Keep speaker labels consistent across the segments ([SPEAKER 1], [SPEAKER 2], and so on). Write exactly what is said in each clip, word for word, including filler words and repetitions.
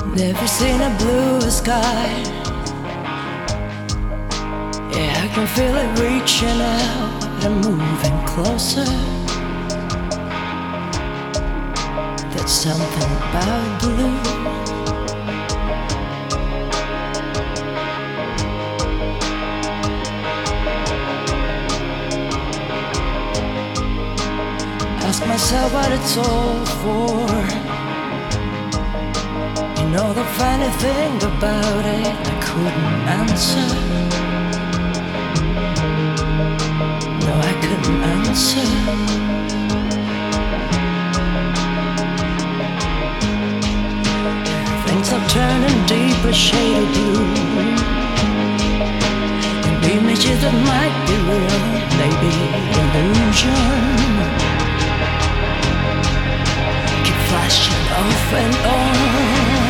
[SPEAKER 1] Never seen a bluer sky. Yeah, I can feel it reaching out and moving closer. There's something about blue. Ask myself what it's all for. You know the funny thing about it, I couldn't answer. No, I couldn't answer. Things are turning deeper shade of blue, and images that might be real, maybe illusion, keep flashing off and on.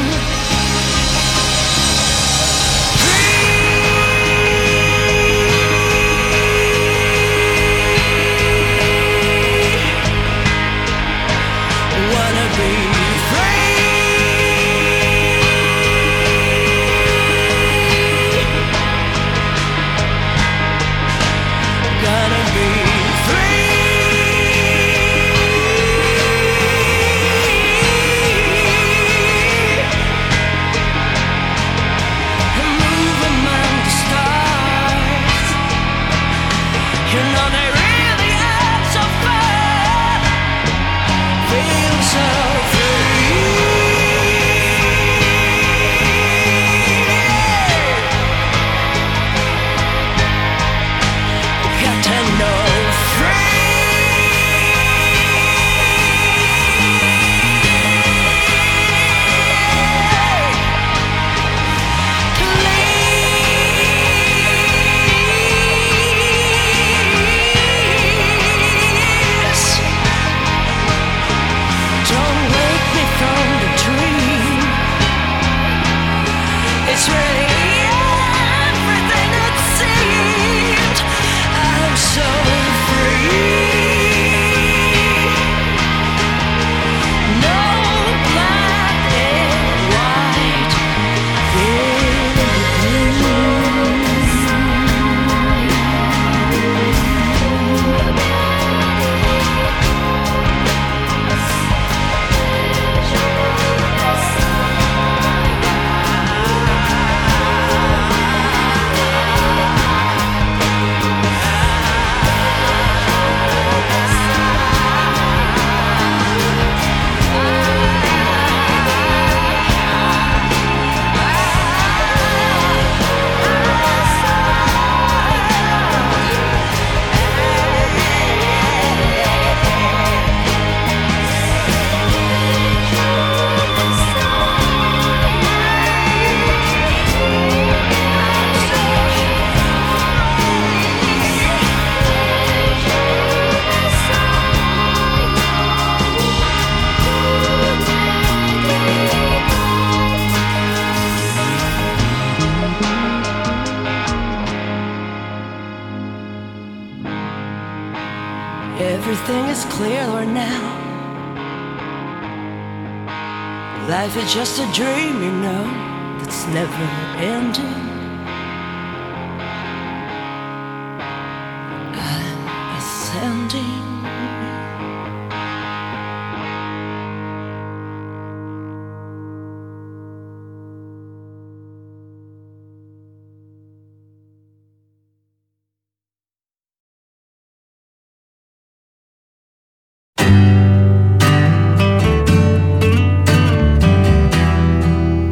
[SPEAKER 1] Everything is clearer now. Life is just a dream, you know, that's never ending.